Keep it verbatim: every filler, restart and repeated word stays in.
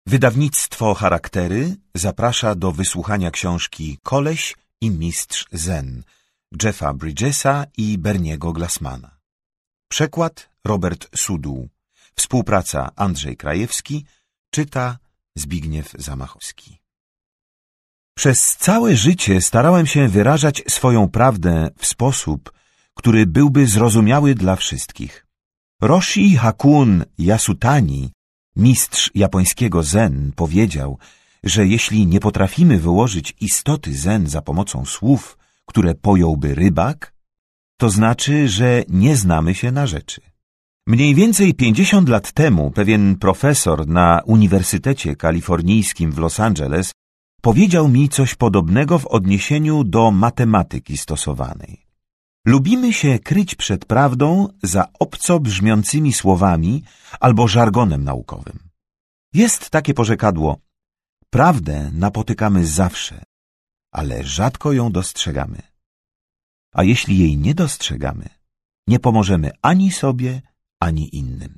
Wydawnictwo Charaktery zaprasza do wysłuchania książki Koleś i mistrz Zen Jeffa Bridgesa i Berniego Glassmana. Przekład Robert Sudół. Współpraca Andrzej Krajewski. Czyta Zbigniew Zamachowski. Przez całe życie starałem się wyrażać swoją prawdę w sposób, który byłby zrozumiały dla wszystkich. Roshi Hakun Yasutani, mistrz japońskiego zen, powiedział, że jeśli nie potrafimy wyłożyć istoty zen za pomocą słów, które pojąłby rybak, to znaczy, że nie znamy się na rzeczy. Mniej więcej pięćdziesiąt lat temu pewien profesor na Uniwersytecie Kalifornijskim w Los Angeles powiedział mi coś podobnego w odniesieniu do matematyki stosowanej. Lubimy się kryć przed prawdą za obco brzmiącymi słowami albo żargonem naukowym. Jest takie porzekadło: prawdę napotykamy zawsze, ale rzadko ją dostrzegamy. A jeśli jej nie dostrzegamy, nie pomożemy ani sobie, ani innym.